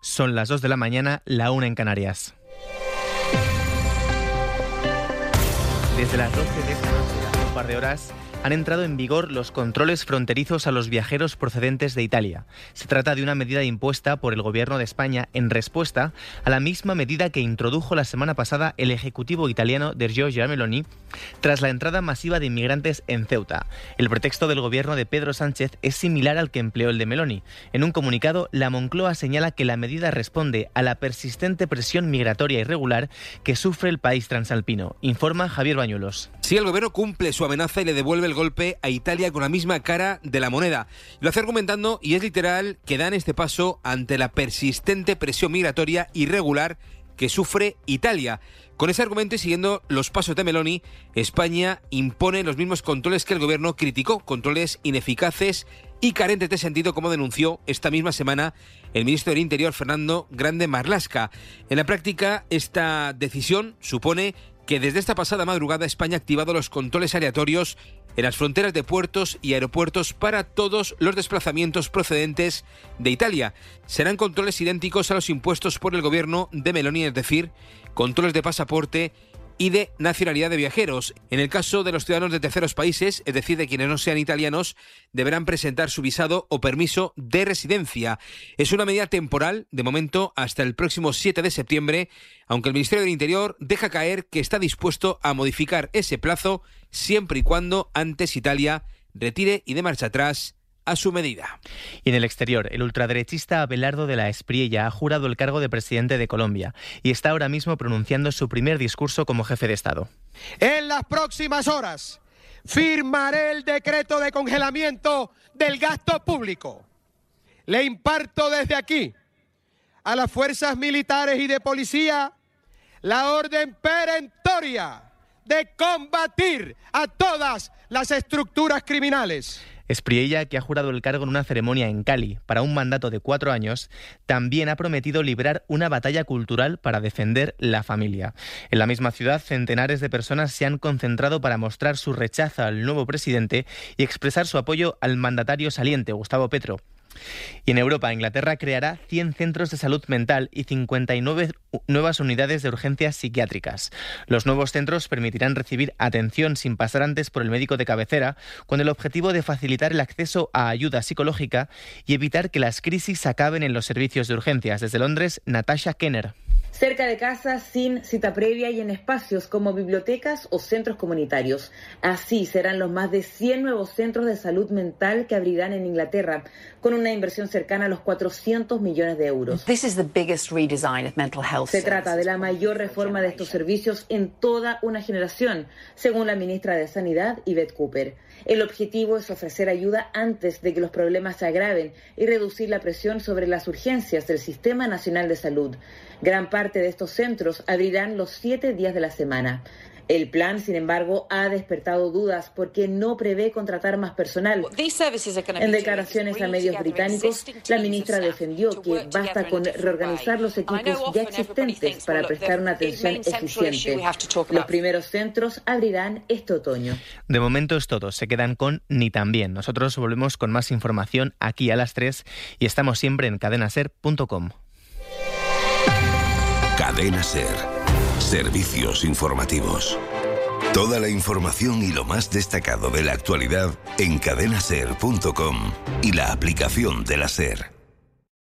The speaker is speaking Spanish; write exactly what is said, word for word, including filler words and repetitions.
Son las dos de la mañana, la una en Canarias. Desde las doce de esta noche, hace un par de horas, han entrado en vigor los controles fronterizos a los viajeros procedentes de Italia. Se trata de una medida impuesta por el Gobierno de España en respuesta a la misma medida que introdujo la semana pasada el ejecutivo italiano de Giorgia Meloni tras la entrada masiva de inmigrantes en Ceuta. El pretexto del gobierno de Pedro Sánchez es similar al que empleó el de Meloni. En un comunicado, la Moncloa señala que la medida responde a la persistente presión migratoria irregular que sufre el país transalpino. Informa Javier Bañuelos. Si el gobierno cumple su amenaza y le devuelve el golpe a Italia con la misma cara de la moneda. Lo hace argumentando, y es literal, que dan este paso ante la persistente presión migratoria irregular que sufre Italia. Con ese argumento y siguiendo los pasos de Meloni, España impone los mismos controles que el gobierno criticó, controles ineficaces y carentes de sentido, como denunció esta misma semana el ministro del Interior, Fernando Grande Marlaska. En la práctica, esta decisión supone que desde esta pasada madrugada España ha activado los controles aleatorios en las fronteras de puertos y aeropuertos para todos los desplazamientos procedentes de Italia. Serán controles idénticos a los impuestos por el gobierno de Meloni, es decir, controles de pasaporte y de nacionalidad de viajeros. En el caso de los ciudadanos de terceros países, es decir, de quienes no sean italianos, deberán presentar su visado o permiso de residencia. Es una medida temporal, de momento hasta el próximo siete de septiembre, aunque el Ministerio del Interior deja caer que está dispuesto a modificar ese plazo siempre y cuando antes Italia retire y dé marcha atrás a su medida. Y en el exterior, el ultraderechista Abelardo de la Espriella ha jurado el cargo de presidente de Colombia y está ahora mismo pronunciando su primer discurso como jefe de Estado. En las próximas horas firmaré el decreto de congelamiento del gasto público. Le imparto desde aquí a las fuerzas militares y de policía la orden perentoria de combatir a todas las estructuras criminales. Espriella, que ha jurado el cargo en una ceremonia en Cali para un mandato de cuatro años, también ha prometido librar una batalla cultural para defender la familia. En la misma ciudad, centenares de personas se han concentrado para mostrar su rechazo al nuevo presidente y expresar su apoyo al mandatario saliente, Gustavo Petro. Y en Europa, Inglaterra creará cien centros de salud mental y cincuenta y nueve nuevas unidades de urgencias psiquiátricas. Los nuevos centros permitirán recibir atención sin pasar antes por el médico de cabecera, con el objetivo de facilitar el acceso a ayuda psicológica y evitar que las crisis acaben en los servicios de urgencias. Desde Londres, Natasha Kenner. Cerca de casas, sin cita previa y en espacios como bibliotecas o centros comunitarios. Así serán los más de cien nuevos centros de salud mental que abrirán en Inglaterra, con una inversión cercana a los cuatrocientos millones de euros. Se trata de la mayor reforma de estos servicios en toda una generación, según la ministra de Sanidad, Yvette Cooper. El objetivo es ofrecer ayuda antes de que los problemas se agraven y reducir la presión sobre las urgencias del Sistema Nacional de Salud. Gran parte de estos centros abrirán los siete días de la semana. El plan, sin embargo, ha despertado dudas porque no prevé contratar más personal. En declaraciones a medios británicos, la ministra defendió que basta con reorganizar los equipos ya existentes para prestar una atención eficiente. Los primeros centros abrirán este otoño. De momento es todo, se quedan con Ni Tan Bien. Nosotros volvemos con más información aquí a las tres y estamos siempre en cadena ser punto com. Cadena Ser. Servicios informativos. Toda la información y lo más destacado de la actualidad en cadena ser punto com y la aplicación de la SER.